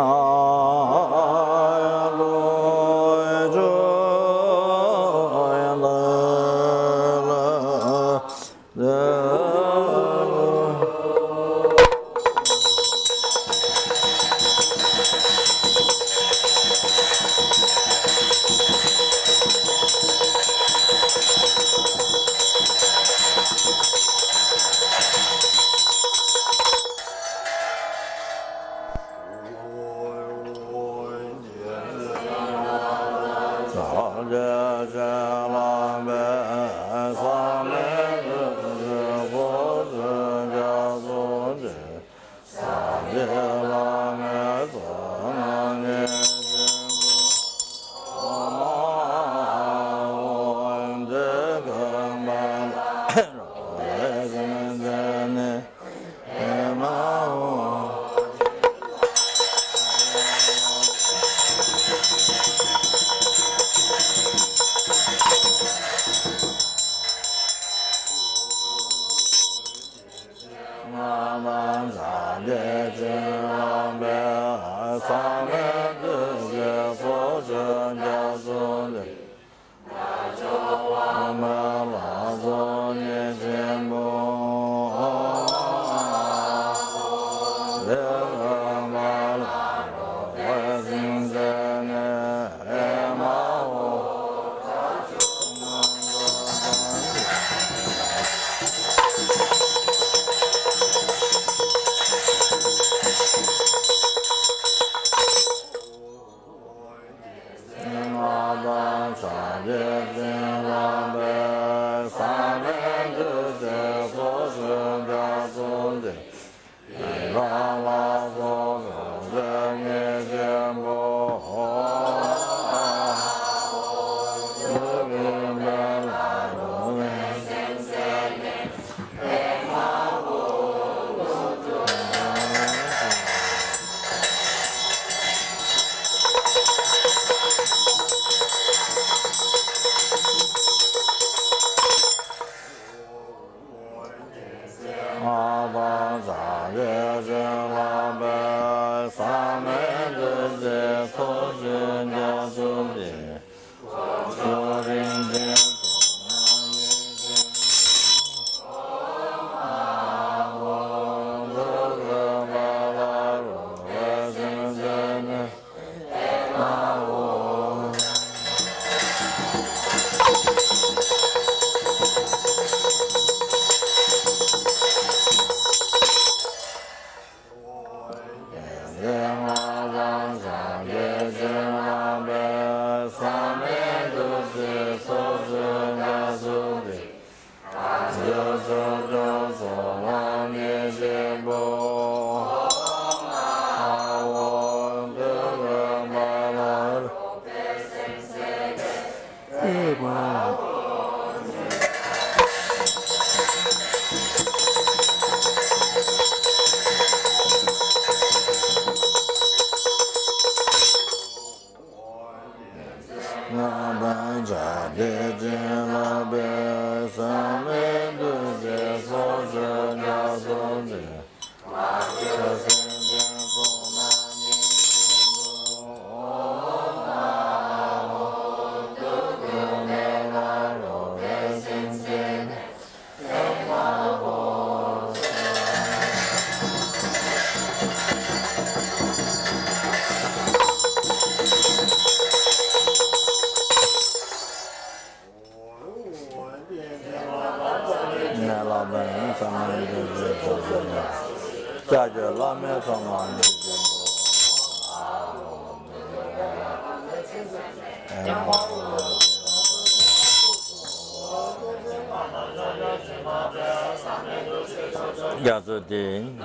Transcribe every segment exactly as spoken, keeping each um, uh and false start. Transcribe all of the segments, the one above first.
要是顶，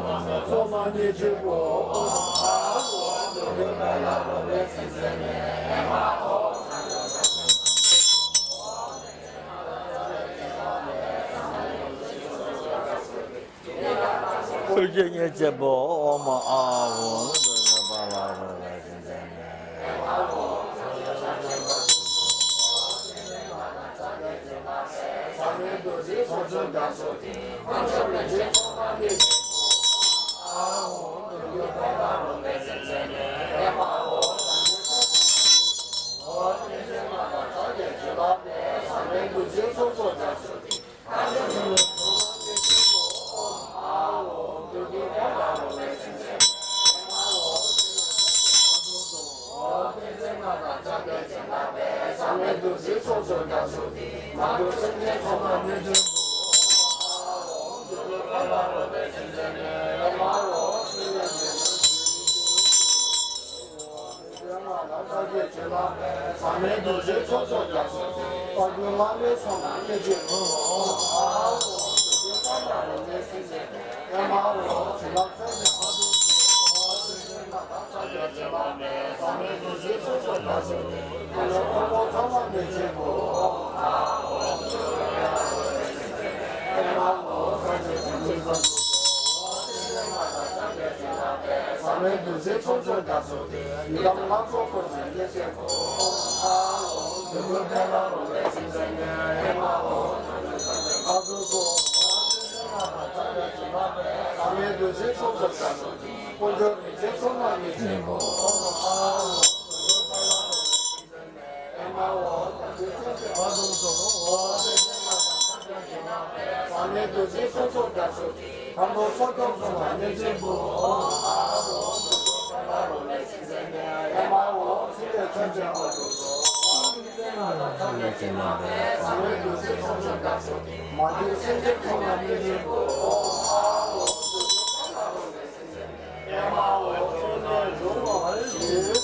而且也接不我们啊，我们这个巴拉的来现在呢。 三昧都是所说的说的，马都是天空的日子。三昧都是所说的说的，把你妈的从哪里接过？啊，我就是干嘛的这事情，要骂我，知道这些话都是我是真的，大家知道，三昧都是所说的说的，我我从来没见过。啊，我就是要骂我，反正就是说。三昧都是所说的说的，你让我做个这些结果。啊，我就是在那路的心上面，要骂我，啊，如果我是真的，大家知道，三昧都是所说的说的，我就一直从来没见过。啊，我就是在那路的心上面，要骂我，就是啊，如果我是真的，大家知道，三昧都是所说的说的，他们说的从来没见过。啊，我就是在那路的心上面，要骂我，现在真正好多多。三昧都是所说的说的，马都是天空的日子。啊，我就是在那路的心上面，要骂我，现在如我而已。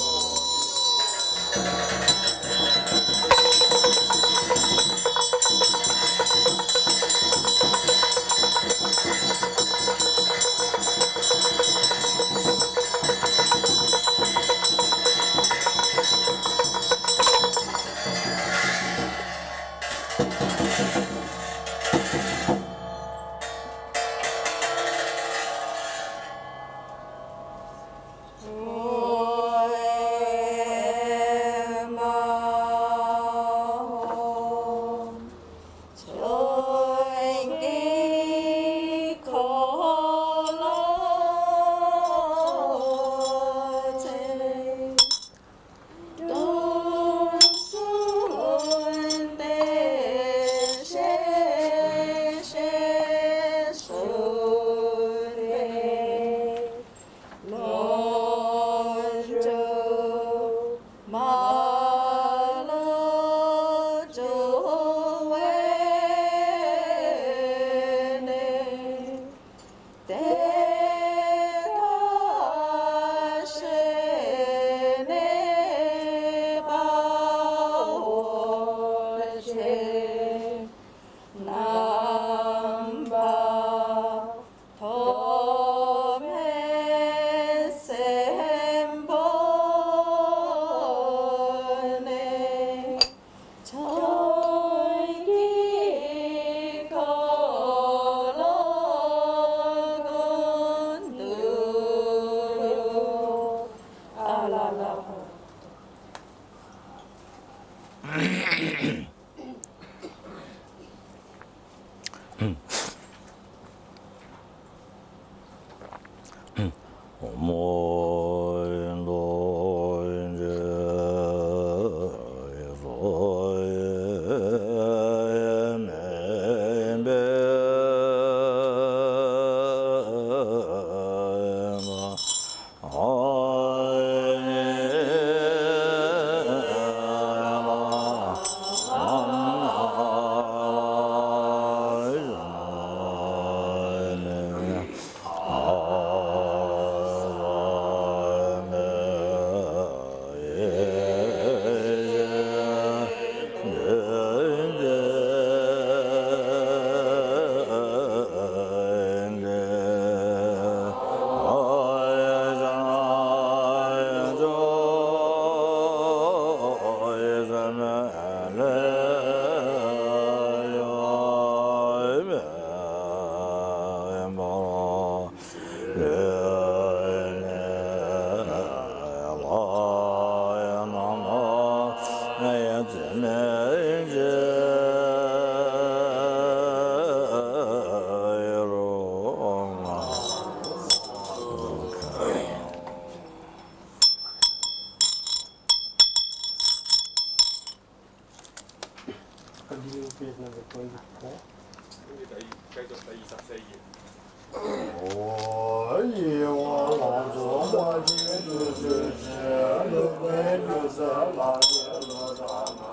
我以我老祖我今日之时，六位六色八戒罗刹那。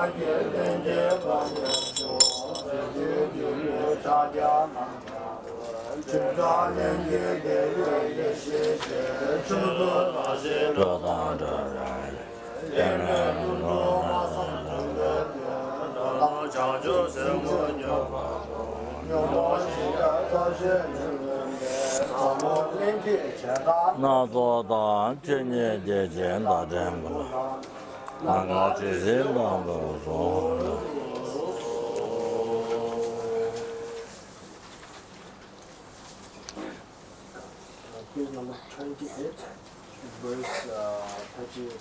业人间万年修，日日日日家家难家，今朝人间的日日谢谢，诸多大谢这当这然， 人人不多马上同的年，当家就生活牛马牛马西的这些人间，咱们人间前大。 那做当今年的见到这个了，那个这些当都说。 Page number twenty-eight, verse uh, thirty.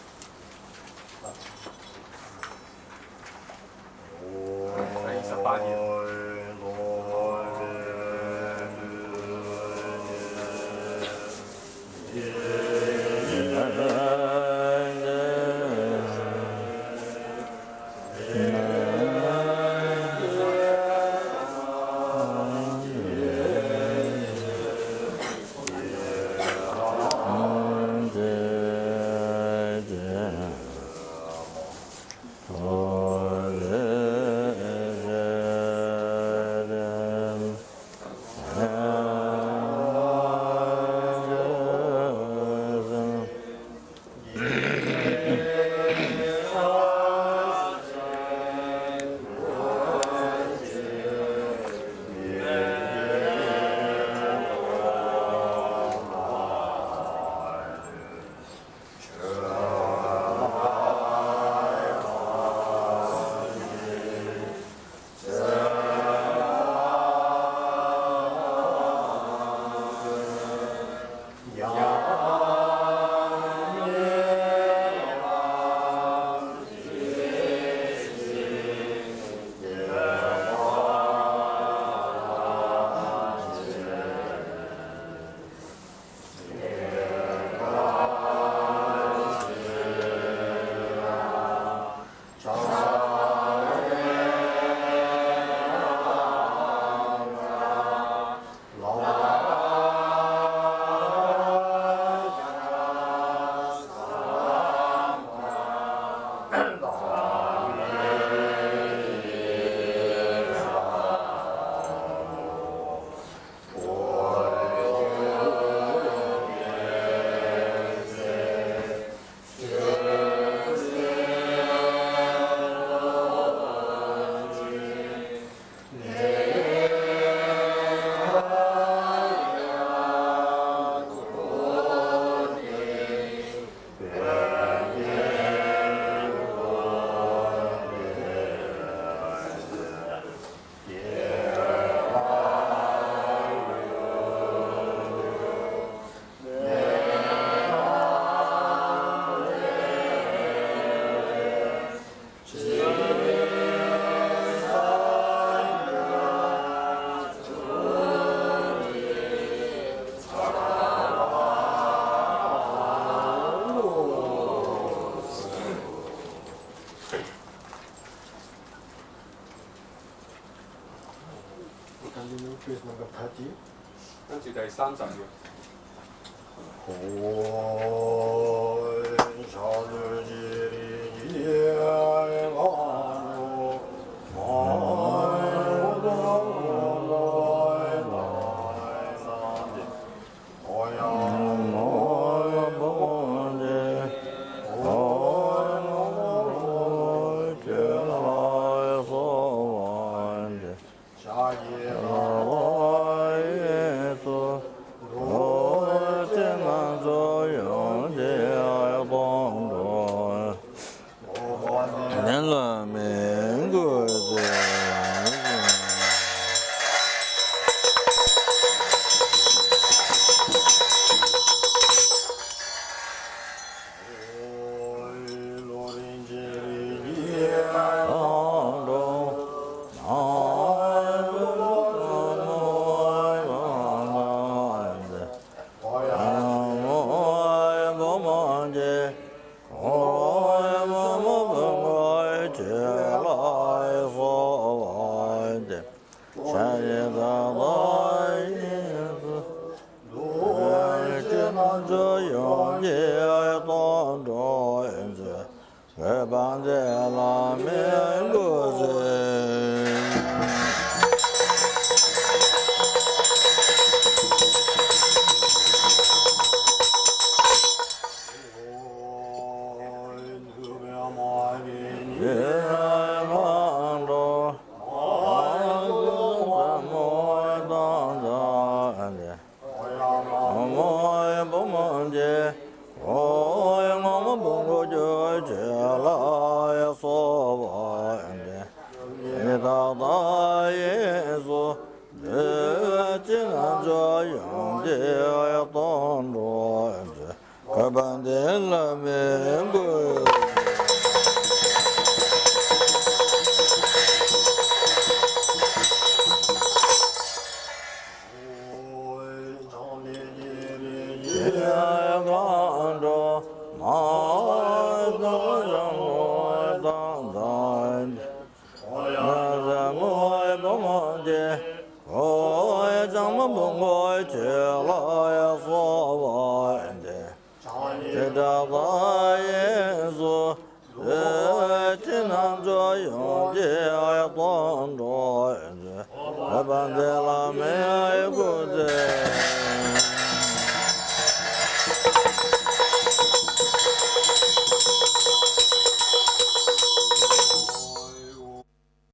Continue page number thirty. 跟住第三集嘅。 我也做，我只能做人。 班的拉面果子。Bandela me